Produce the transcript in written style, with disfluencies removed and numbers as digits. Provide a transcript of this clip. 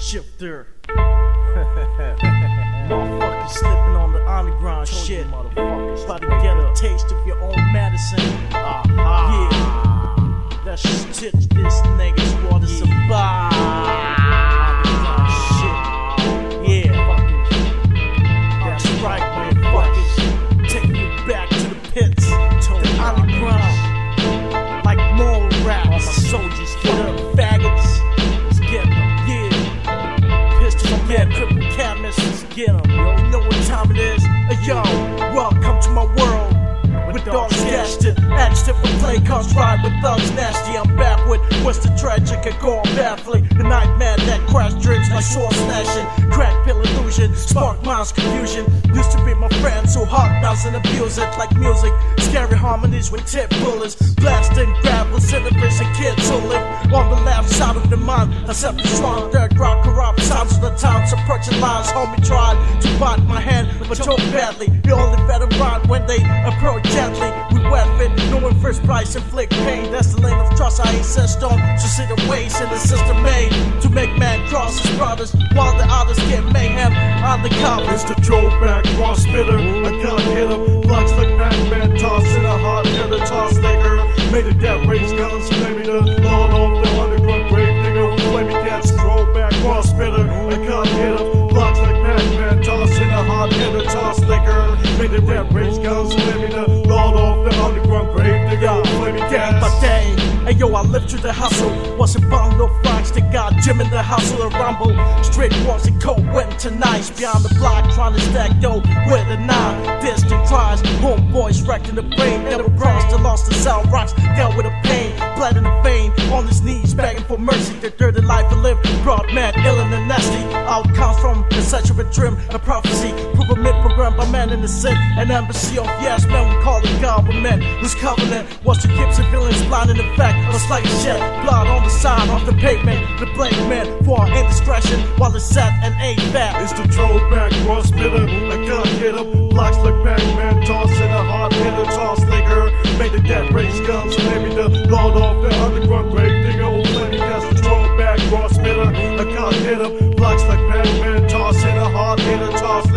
shifter. Motherfuckers slipping on the underground shit. About to get a taste of your own medicine. Yeah, that's just it. This nigga's what it's about. Underground shit. Yeah, that's right, motherfuckers. Taking you back to the pits, to the underground. Like more rap. All my soldiers, get up, faggots. Let's get them. Yeah, pistol, yeah, cripple cabinets. Let's get them. Yo, you know what time it is? Hey, yo, welcome to my world. With dogs gasted, agitated for play cards, ride with thugs nasty. I'm back with what's the tragic and gone baffling. The nightmare that crash dreams like sword snatching. Crack pill illusion, spark minds confusion. Used to be my friend, so hot doesn't abuse it like music. Scary harmonies with tip bullets. Blasting gravel, centipedes and kids who live on the left side of the mind. Except the strong third crowd corrupt sounds of the towns approaching lines. Homie tried to bite my hand, but took badly. The only better ride when they approach gently. We weapon, knowing first price inflict pain. That's the lane of trust I insist on. So see the ways in the system made to make man cross his brothers while the others get mayhem on the cover. It's the throwback cross spitter. I can't hit him. Blocks like Pac-Man, toss in a hot head, a toss nigger. Made a death race guns, maybe the lawn off the underground grave digger. Flaming cats, throwback cross spitter. I can't hit him. Blocks like Pac-Man, toss in a hot head, a toss nigger. Made a death race guns, maybe the lawn off the underground grave digger. Flaming cats. But day, hey yo, I lived through the hustle. Wasn't bound no fronts, they got Jim in the hustle and rumble. Straight walls and cold winter nights. Beyond the block, trying to stack dough with a nine. Distant cries, homeboys wrecked in the brain. Never crossed the lost the cell rocks, dealt with a pain. Bled in the vein, on his knees, begging for mercy. The dirty life I live, brought mad, ill and nasty. Outcomes from the such of a dream, a prophecy. Prove a myth programmed by men in the sin. An embassy of yes men, we call it government. Whose covenant was to keep civilians blind in effect. A slight shed, blood on the side of the pavement. The blame man for our indiscretion while it's set and ain't fat. It's the throwback cross spitter. I can't hit him. Blocks like Pac-Man, toss in a hot hitter, toss nigger. Made the death race guns, maybe the lord of the underground grave digger. Old plenty, that's the throwback cross spitter. I can't hit him. Blocks like Pac-Man, toss in a hot hitter, toss